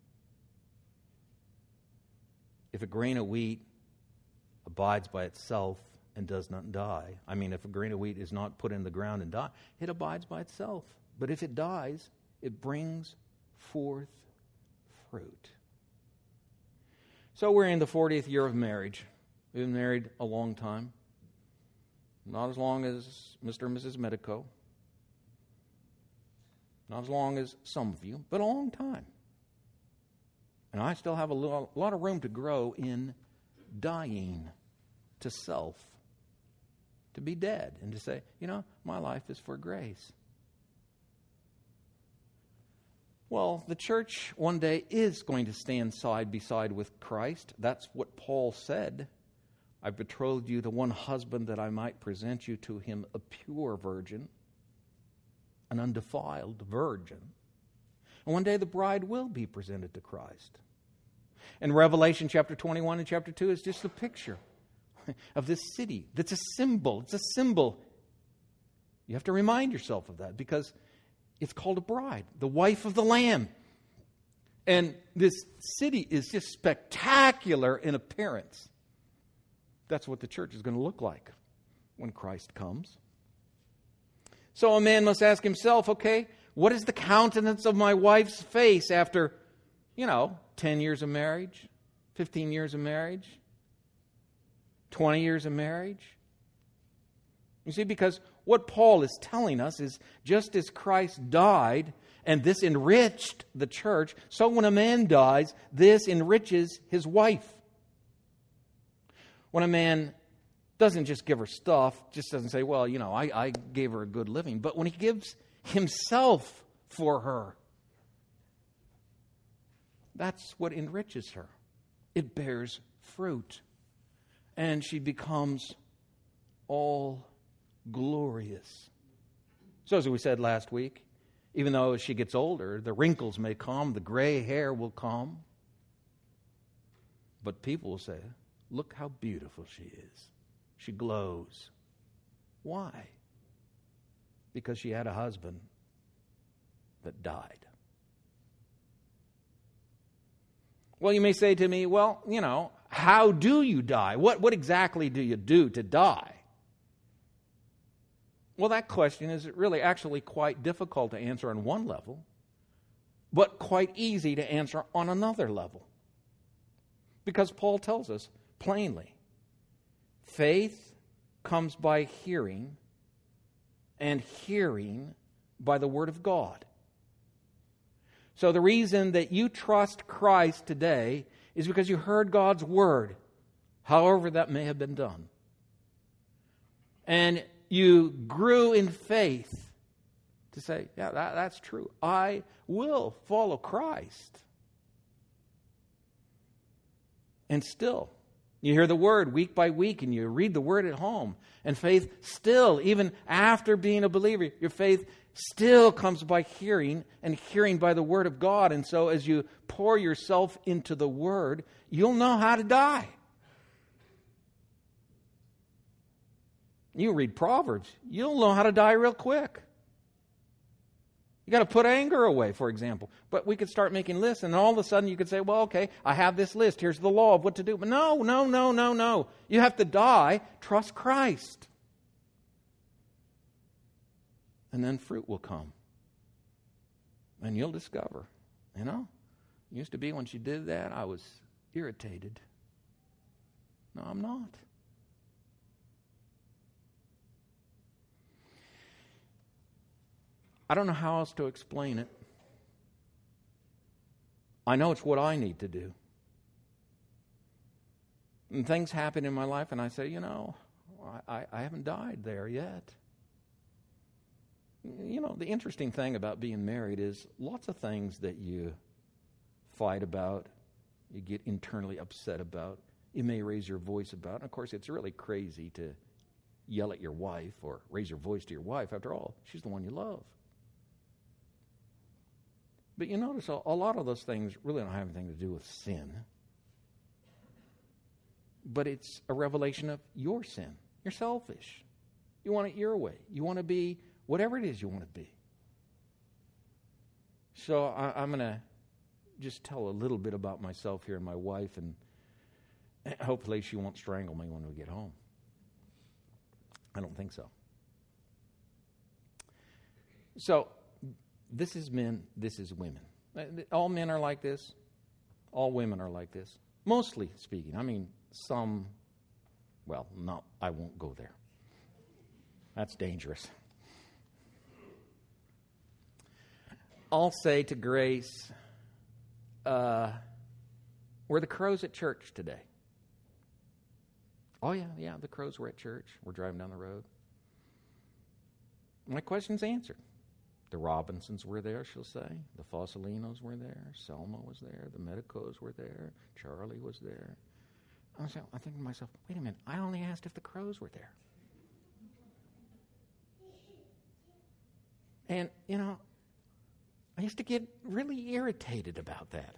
If a grain of wheat abides by itself and does not die, I mean, if a grain of wheat is not put in the ground and die, it abides by itself. But if it dies, it brings forth fruit. So we're in the fortieth year of marriage. We've been married a long time. Not as long as Mister and Missus Medico. Not as long as some of you, but a long time. And I still have a lot of room to grow in dying to self. To be dead and to say, you know, my life is for grace. Well, the church one day is going to stand side by side with Christ. That's what Paul said. I betrothed you to one husband that I might present you to him a pure virgin, an undefiled virgin. And one day the bride will be presented to Christ. And Revelation chapter twenty-one and chapter two is just a picture of this city that's a symbol. It's a symbol. You have to remind yourself of that because it's called a bride, the wife of the Lamb. And this city is just spectacular in appearance. That's what the church is going to look like when Christ comes. So a man must ask himself, okay, what is the countenance of my wife's face after, you know, ten years of marriage, fifteen years of marriage, twenty years of marriage? You see, because what Paul is telling us is just as Christ died and this enriched the church, so when a man dies, this enriches his wife. When a man doesn't just give her stuff, just doesn't say, well, you know, I, I gave her a good living, but when he gives himself for her, that's what enriches her. It bears fruit. And she becomes all glorious. So as we said last week, even though as she gets older, the wrinkles may come, the gray hair will come. But people will say, look how beautiful she is. She glows. Why? Because she had a husband that died. Well, you may say to me, well, you know, how do you die? What, what exactly do you do to die? Well, that question is really actually quite difficult to answer on one level, but quite easy to answer on another level. Because Paul tells us plainly, faith comes by hearing, and hearing by the Word of God. So the reason that you trust Christ today is because you heard God's Word, however that may have been done. And you grew in faith to say, yeah, that, that's true. I will follow Christ. And still, you hear the Word week by week, and you read the Word at home. And faith still, even after being a believer, your faith still comes by hearing, and hearing by the Word of God. And so as you pour yourself into the Word, you'll know how to die. You read Proverbs, you'll know how to die real quick. You got to put anger away, for example. But we could start making lists, and all of a sudden you could say, well, okay, I have this list. Here's the law of what to do. But no, no, no, no, no. You have to die. Trust Christ. And then fruit will come. And you'll discover, you know, it used to be when she did that, I was irritated. No, I'm not. I don't know how else to explain it. I know it's what I need to do. And things happen in my life, and I say, you know, I, I haven't died there yet. You know, the interesting thing about being married is lots of things that you fight about, you get internally upset about, you may raise your voice about. And of course, it's really crazy to yell at your wife or raise your voice to your wife. After all, she's the one you love. But you notice a, a lot of those things really don't have anything to do with sin. But it's a revelation of your sin. You're selfish. You want it your way. You want to be whatever it is you want to be. So I, I'm going to just tell a little bit about myself here and my wife, and hopefully she won't strangle me when we get home. I don't think so. So, this is men, this is women. All men are like this. All women are like this. Mostly speaking. I mean, some, well, no, I won't go there. That's dangerous. I'll say to Grace, uh, were the crows at church today? Oh, yeah, yeah, the crows were at church. We're driving down the road. My question's answered. The Robinsons were there, she'll say. The Fossilinos were there. Selma was there. The Medicos were there. Charlie was there. I was I think to myself, wait a minute, I only asked if the crows were there. And, you know, I used to get really irritated about that.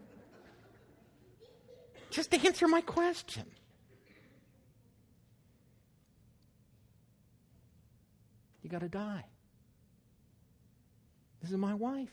Just to answer my question. You got to die. This is my wife.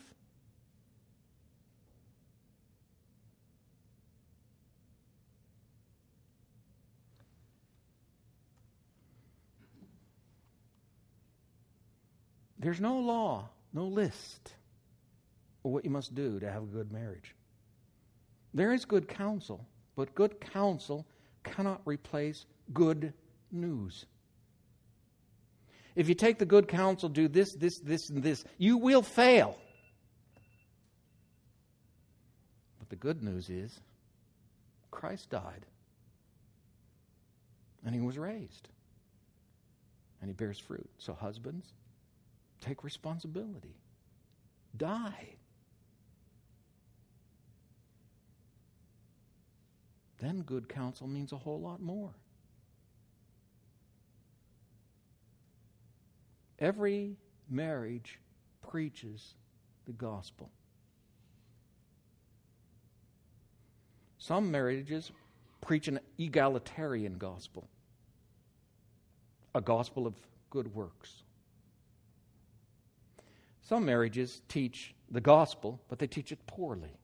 There's no law, no list of what you must do to have a good marriage. There is good counsel, but good counsel cannot replace good news. If you take the good counsel, do this, this, this, and this, you will fail. But the good news is, Christ died. And he was raised. And he bears fruit. So husbands, take responsibility. Die. Then good counsel means a whole lot more. Every marriage preaches the gospel. Some marriages preach an egalitarian gospel, a gospel of good works. Some marriages teach the gospel, but they teach it poorly.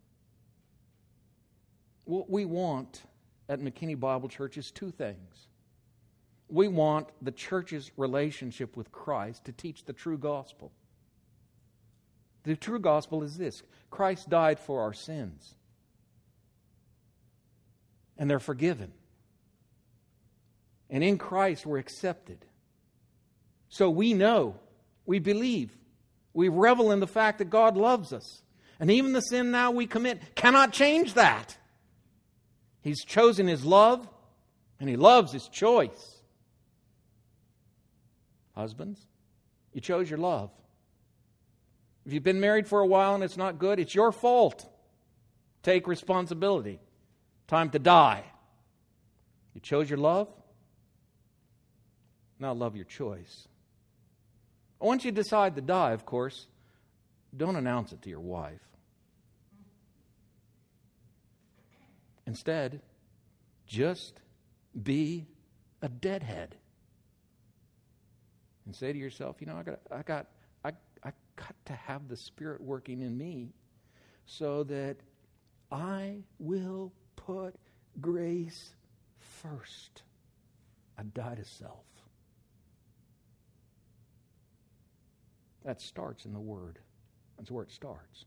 What we want at McKinney Bible Church is two things. We want the church's relationship with Christ to teach the true gospel. The true gospel is this: Christ died for our sins, and they're forgiven. And in Christ we're accepted. So we know, we believe, we revel in the fact that God loves us. And even the sin now we commit cannot change that. He's chosen His love, and He loves His choice. Husbands, you chose your love. If you've been married for a while and it's not good, it's your fault. Take responsibility. Time to die. You chose your love. Now love your choice. Once you decide to die, of course, don't announce it to your wife. Instead, just be a deadhead. And say to yourself, you know, I got I got I I got to have the Spirit working in me so that I will put grace first. I die to self. That starts in the Word. That's where it starts.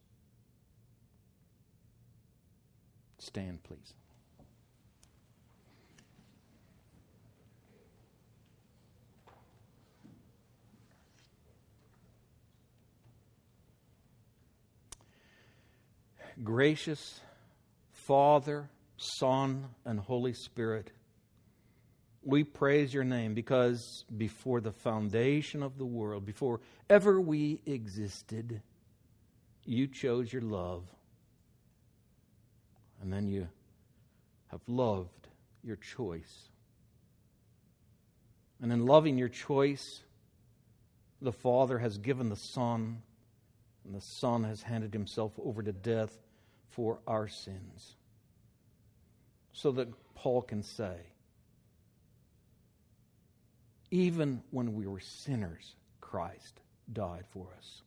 Stand, please. Gracious Father, Son, and Holy Spirit, we praise your name because before the foundation of the world, before ever we existed, you chose your love. And then you have loved your choice. And in loving your choice, the Father has given the Son, and the Son has handed Himself over to death for our sins. So that Paul can say, even when we were sinners, Christ died for us.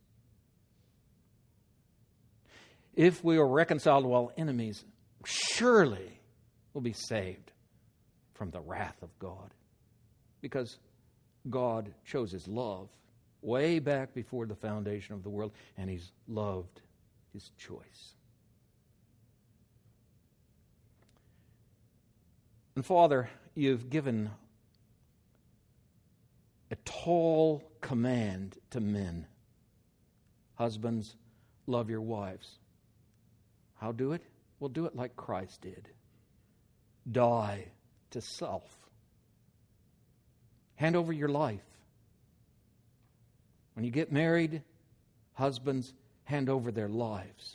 If we are reconciled while enemies, surely we'll be saved from the wrath of God. Because God chose His love way back before the foundation of the world, and He's loved His choice. And Father, you've given a tall command to men. Husbands, love your wives. How do it? Well, do it like Christ did. Die to self. Hand over your life. When you get married, husbands hand over their lives.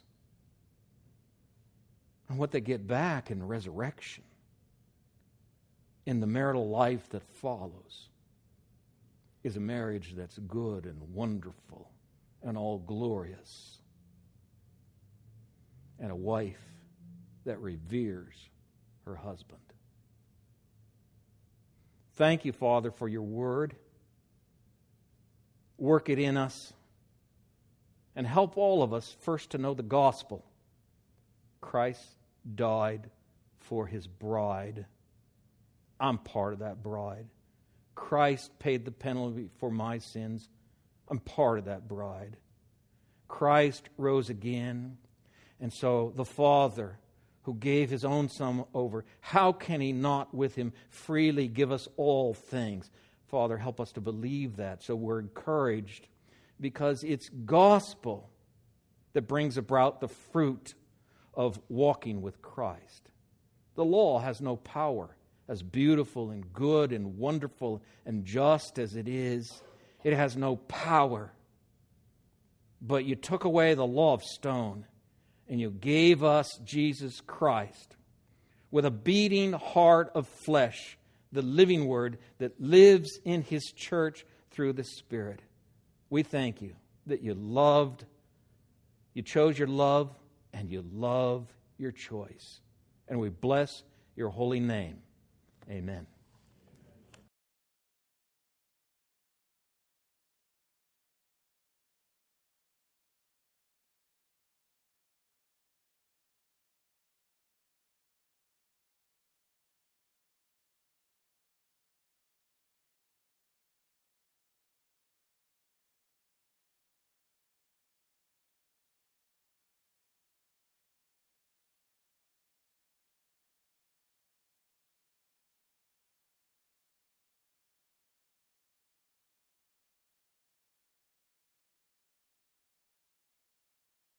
And what they get back in resurrection, in the marital life that follows, is a marriage that's good and wonderful and all glorious. And a wife that reveres her husband. Thank you, Father, for your word. Work it in us. And help all of us first to know the gospel. Christ died for His bride. I'm part of that bride. Christ paid the penalty for my sins. I'm part of that bride. Christ rose again. And so the Father who gave His own Son over, how can He not with Him freely give us all things? Father, help us to believe that so we're encouraged, because it's gospel that brings about the fruit of walking with Christ. The law has no power. As beautiful and good and wonderful and just as it is, it has no power. But you took away the law of stone, and you gave us Jesus Christ with a beating heart of flesh, the living Word that lives in His church through the Spirit. We thank you that you loved, you chose your love, and you love your choice. And we bless your holy name. Amen.